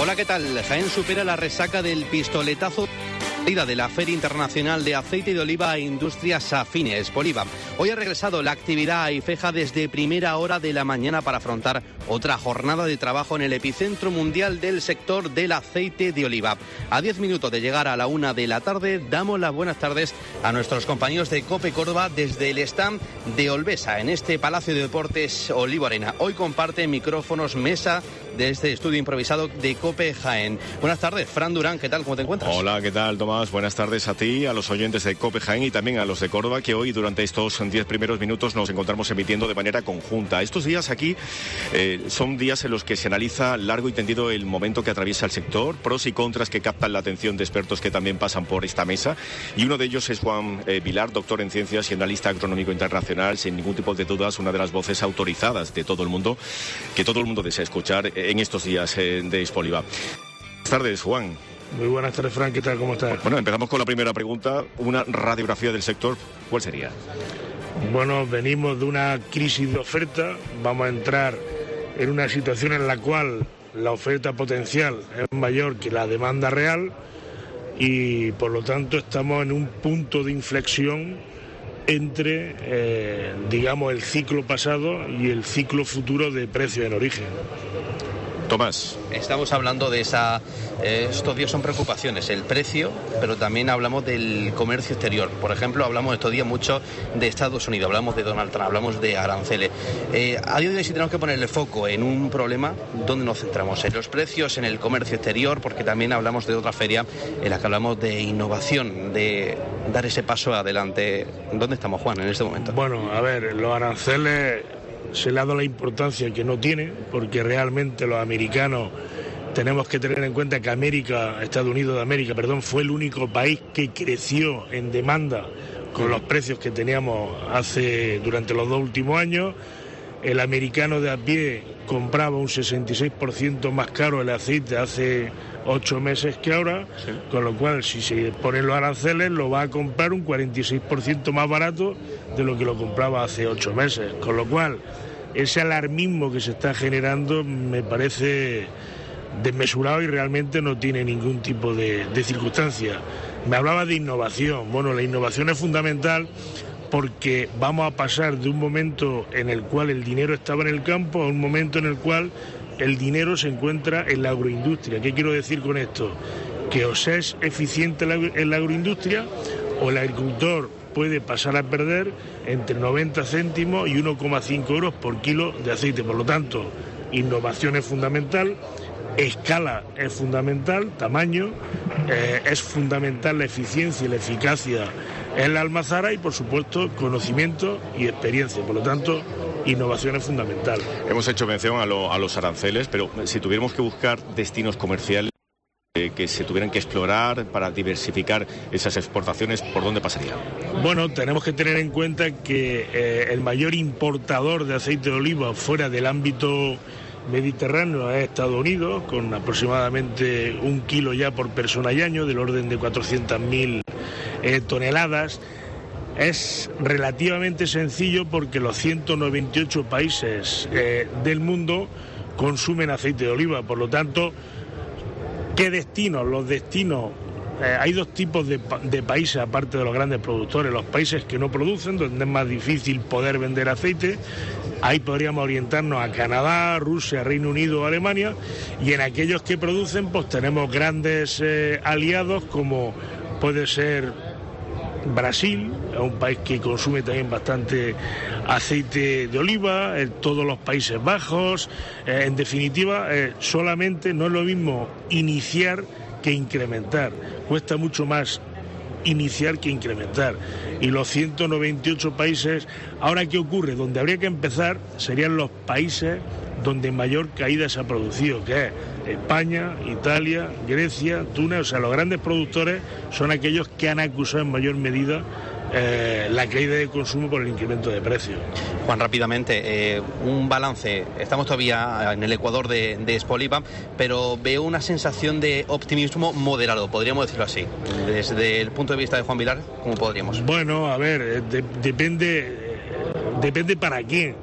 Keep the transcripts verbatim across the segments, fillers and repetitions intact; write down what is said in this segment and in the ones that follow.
Hola, ¿qué tal? Jaén supera la resaca del pistoletazo de la Feria Internacional de Aceite de Oliva e Industrias Afines, Poliva. Hoy ha regresado la actividad a Ifeja desde primera hora de la mañana para afrontar otra jornada de trabajo en el epicentro mundial del sector del aceite de oliva. A diez minutos de llegar a la una de la tarde, damos las buenas tardes a nuestros compañeros de COPE Córdoba desde el stand de Olvesa, en este Palacio de Deportes Olivo Arena. Hoy comparte micrófonos, mesa de este estudio improvisado de COPE Jaén. Buenas tardes, Fran Durán, ¿qué tal? ¿Cómo te encuentras? Hola, ¿qué tal, Tomás? Buenas tardes a ti, a los oyentes de COPE Jaén y también a los de Córdoba, que hoy durante estos diez primeros minutos nos encontramos emitiendo de manera conjunta. Estos días aquí eh, son días en los que se analiza largo y tendido el momento que atraviesa el sector, pros y contras que captan la atención de expertos que también pasan por esta mesa, y uno de ellos es Juan eh, Vilar, doctor en ciencias y analista agronómico internacional, sin ningún tipo de dudas una de las voces autorizadas de todo el mundo, que todo el mundo desea escuchar en estos días eh, de Expoliva. Buenas tardes, Juan. Muy buenas tardes, Fran, ¿qué tal? ¿Cómo estás? Bueno, empezamos con la primera pregunta. Una radiografía del sector, ¿cuál sería? Bueno, venimos de una crisis de oferta, vamos a entrar en una situación en la cual la oferta potencial es mayor que la demanda real y por lo tanto estamos en un punto de inflexión entre, eh, digamos, el ciclo pasado y el ciclo futuro de precios en origen. Tomás. Estamos hablando de esa... Eh, estos días son preocupaciones, el precio, pero también hablamos del comercio exterior. Por ejemplo, hablamos estos días mucho de Estados Unidos, hablamos de Donald Trump, hablamos de aranceles. Eh, a día de hoy, si tenemos que poner el foco en un problema, ¿dónde nos centramos? ¿En los precios, en el comercio exterior? Porque también hablamos de otra feria en la que hablamos de innovación, de dar ese paso adelante. ¿Dónde estamos, Juan, en este momento? Bueno, a ver, los aranceles se le ha dado la importancia que no tiene, porque realmente los americanos tenemos que tener en cuenta que América, Estados Unidos de América, perdón, fue el único país que creció en demanda con los precios que teníamos hace durante los dos últimos años. El americano de a pie compraba un sesenta y seis por ciento más caro el aceite hace ocho meses que ahora, sí. Con lo cual si se ponen los aranceles lo va a comprar un cuarenta y seis por ciento más barato de lo que lo compraba hace ocho meses, con lo cual ese alarmismo que se está generando me parece desmesurado y realmente no tiene ningún tipo de, de circunstancia. Me hablaba de innovación. Bueno, la innovación es fundamental porque vamos a pasar de un momento en el cual el dinero estaba en el campo a un momento en el cual el dinero se encuentra en la agroindustria. ¿Qué quiero decir con esto? Que o se es eficiente en la agroindustria o el agricultor puede pasar a perder entre noventa céntimos y uno coma cinco euros por kilo de aceite. Por lo tanto, innovación es fundamental, escala es fundamental, tamaño, eh, es fundamental la eficiencia y la eficacia en la almazara y, por supuesto, conocimiento y experiencia. Por lo tanto, innovación es fundamental. Hemos hecho mención a, lo, a los aranceles, pero si tuviéramos que buscar destinos comerciales eh, que se tuvieran que explorar para diversificar esas exportaciones, ¿por dónde pasaría? Bueno, tenemos que tener en cuenta que eh, el mayor importador de aceite de oliva fuera del ámbito mediterráneo es Estados Unidos, con aproximadamente un kilo ya por persona y año, del orden de cuatrocientas mil eh, toneladas. Es relativamente sencillo porque los ciento noventa y ocho países eh, del mundo consumen aceite de oliva. Por lo tanto, ¿qué destinos? Los destinos, eh, hay dos tipos de, de países aparte de los grandes productores. Los países que no producen, donde es más difícil poder vender aceite. Ahí podríamos orientarnos a Canadá, Rusia, Reino Unido, Alemania. Y en aquellos que producen, pues tenemos grandes eh, aliados como puede ser Brasil, es un país que consume también bastante aceite de oliva, en todos los Países Bajos, eh, en definitiva, eh, solamente no es lo mismo iniciar que incrementar, cuesta mucho más iniciar que incrementar. Y los ciento noventa y ocho países, ahora ¿qué ocurre? Donde habría que empezar serían los países donde mayor caída se ha producido, que es España, Italia, Grecia, Túnez. O sea, los grandes productores son aquellos que han acusado en mayor medida eh, la caída de consumo por el incremento de precios. Juan, rápidamente, eh, un balance. Estamos todavía en el Ecuador de, de Expoliva, pero veo una sensación de optimismo moderado, podríamos decirlo así. Desde el punto de vista de Juan Vilar, ¿cómo podríamos? Bueno, a ver, de, depende, depende para quién.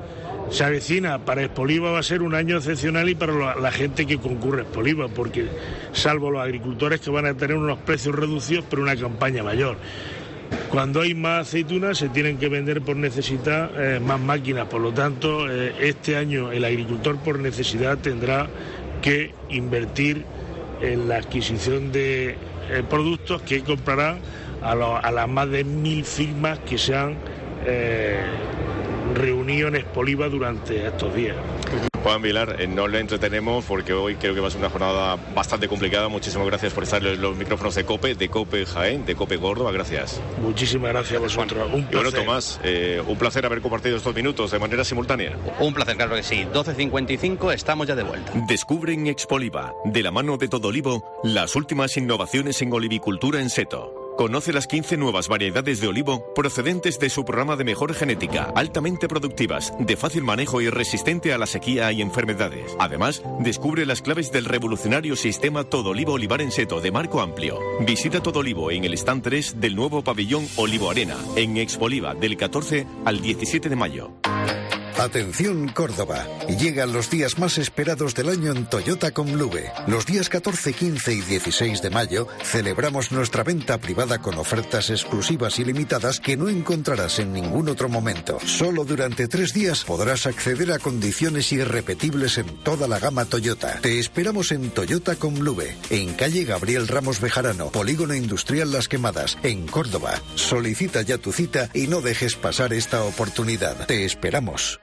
se avecina para Expoliva va a ser un año excepcional y para la, la gente que concurre a Expoliva, porque salvo los agricultores que van a tener unos precios reducidos pero una campaña mayor. Cuando hay más aceitunas se tienen que vender por necesidad eh, más máquinas, por lo tanto eh, este año el agricultor por necesidad tendrá que invertir en la adquisición de eh, productos que comprará a, lo, a las más de mil firmas que se han eh, reunido en Expoliva durante estos días. Juan Vilar, eh, no le entretenemos porque hoy creo que va a ser una jornada bastante complicada. Muchísimas gracias por estar en los micrófonos de COPE, de COPE Jaén, de COPE Córdoba. Gracias. Muchísimas gracias a vosotros. Juan. Un placer. Y bueno, Tomás, eh, un placer haber compartido estos minutos de manera simultánea. Un placer, claro que sí. doce cincuenta y cinco, estamos ya de vuelta. Descubre en Expoliva, de la mano de Todo Olivo, las últimas innovaciones en olivicultura en seto. Conoce las quince nuevas variedades de olivo procedentes de su programa de mejor genética, altamente productivas, de fácil manejo y resistente a la sequía y enfermedades. Además, descubre las claves del revolucionario sistema Todo Olivo Olivar en Seto de marco amplio. Visita Todo Olivo en el stand tres del nuevo pabellón Olivo Arena, en Expoliva, del catorce al diecisiete de mayo. Atención Córdoba, llegan los días más esperados del año en Toyota con Lube. Los días catorce, quince y dieciséis de mayo celebramos nuestra venta privada con ofertas exclusivas y limitadas que no encontrarás en ningún otro momento. Solo durante tres días podrás acceder a condiciones irrepetibles en toda la gama Toyota. Te esperamos en Toyota con Lube, en calle Gabriel Ramos Bejarano, Polígono Industrial Las Quemadas, en Córdoba. Solicita ya tu cita y no dejes pasar esta oportunidad. Te esperamos.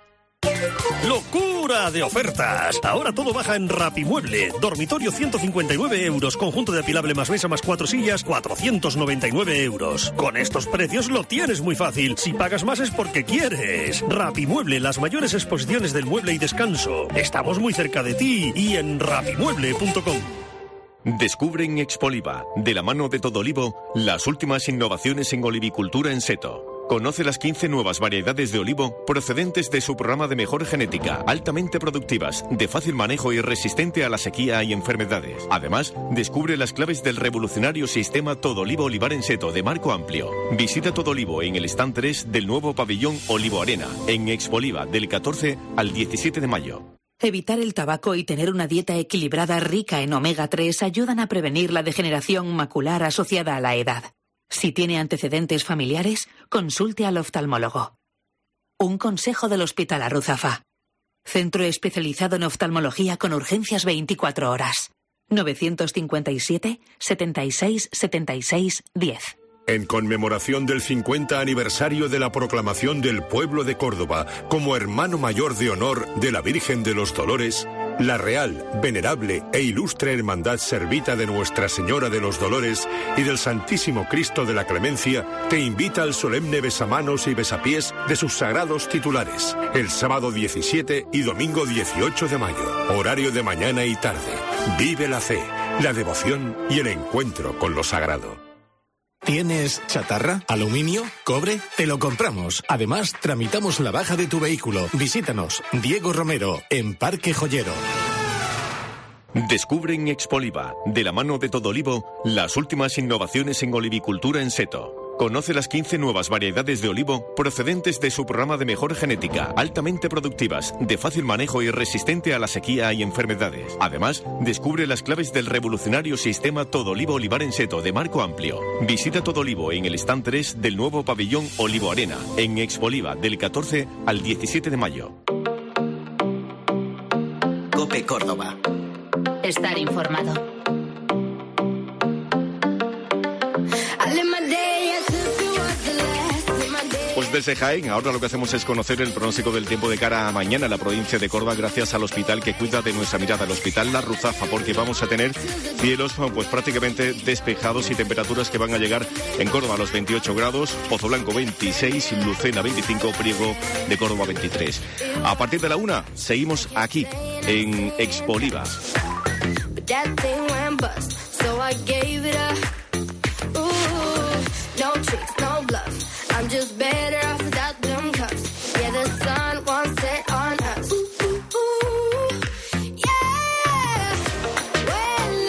¡Locura de ofertas! Ahora todo baja en Rapimueble. Dormitorio ciento cincuenta y nueve euros. Conjunto de apilable más mesa más cuatro sillas, cuatrocientos noventa y nueve euros. Con estos precios lo tienes muy fácil. Si pagas más es porque quieres. Rapimueble, las mayores exposiciones del mueble y descanso. Estamos muy cerca de ti y en rapimueble punto com. Descubre en Expoliva, de la mano de Todo Olivo, las últimas innovaciones en olivicultura en seto. Conoce las quince nuevas variedades de olivo procedentes de su programa de mejor genética, altamente productivas, de fácil manejo y resistente a la sequía y enfermedades. Además, descubre las claves del revolucionario sistema Todo Olivo Olivar en Seto de marco amplio. Visita Todo Olivo en el stand tres del nuevo pabellón Olivo Arena, en Expoliva, del catorce al diecisiete de mayo. Evitar el tabaco y tener una dieta equilibrada rica en omega tres ayudan a prevenir la degeneración macular asociada a la edad. Si tiene antecedentes familiares, consulte al oftalmólogo. Un consejo del Hospital Arruzafa. Centro especializado en oftalmología con urgencias veinticuatro horas. novecientos cincuenta y siete, setenta y seis, setenta y seis, diez. En conmemoración del cincuenta aniversario de la proclamación del pueblo de Córdoba como hermano mayor de honor de la Virgen de los Dolores, la Real, Venerable e Ilustre Hermandad Servita de Nuestra Señora de los Dolores y del Santísimo Cristo de la Clemencia te invita al solemne besamanos y besapiés de sus sagrados titulares, el sábado diecisiete y domingo dieciocho de mayo, horario de mañana y tarde. Vive la fe, la devoción y el encuentro con lo sagrado. ¿Tienes chatarra? ¿Aluminio? ¿Cobre? Te lo compramos. Además, tramitamos la baja de tu vehículo. Visítanos, Diego Romero, en Parque Joyero. Descubre en Expoliva, de la mano de Todo Olivo, las últimas innovaciones en olivicultura en seto. Conoce las quince nuevas variedades de olivo procedentes de su programa de mejor genética, altamente productivas, de fácil manejo y resistente a la sequía y enfermedades. Además, descubre las claves del revolucionario sistema Todo Olivo Olivar en Seto de marco amplio. Visita Todo Olivo en el stand tres del nuevo pabellón Olivo Arena, en Expoliva, del catorce al diecisiete de mayo. COPE Córdoba. Estar informado. Pues desde Jaén, ahora lo que hacemos es conocer el pronóstico del tiempo de cara a mañana en la provincia de Córdoba, gracias al hospital que cuida de nuestra mirada, el Hospital La Ruzafa, porque vamos a tener cielos pues prácticamente despejados y temperaturas que van a llegar en Córdoba a los veintiocho grados, Pozo Blanco veintiséis, Lucena veinticinco, Priego de Córdoba veintitrés. A partir de la una, seguimos aquí, en Expoliva. That thing went bust, so I gave it a